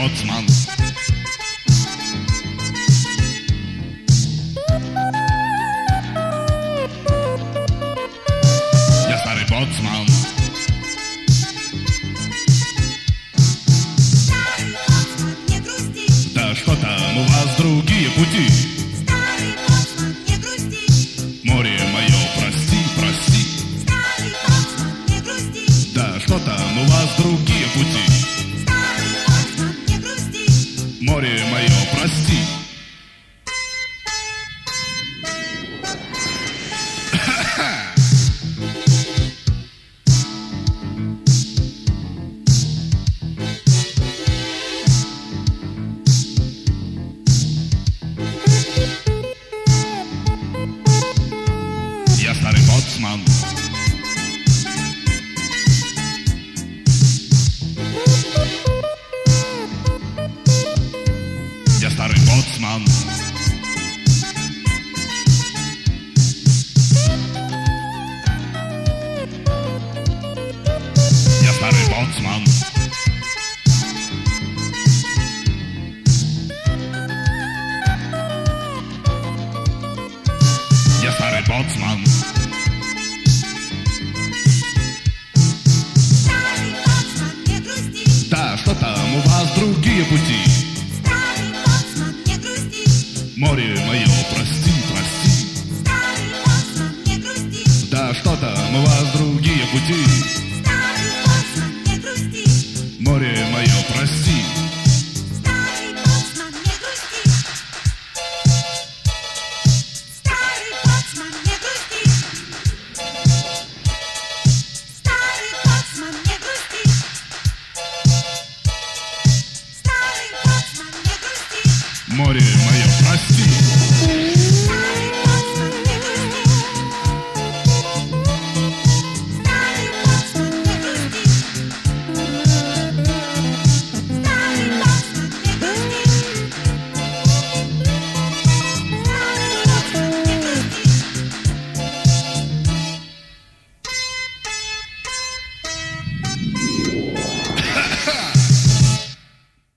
боцман. Я старый боцман. Старый боцман, не грусти. Да что там у вас другие пути? Старый боцман, не грусти. Море мое, прости, прости. Старый боцман, не грусти. Да что там у вас другие пути? Старый боцман, не грусти. Море мое, прости. Я старый боцман. Я старый боцман. Я старый боцман. Я старый боцман. Старый боцман, не грусти. Да что там у вас другие пути?